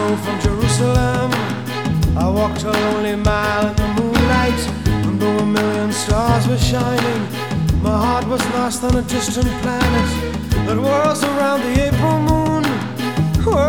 road from Jerusalem. I walked a lonely mile in the moonlight, and though a million stars were shining, my heart was lost on a distant planet that whirls around the April moon.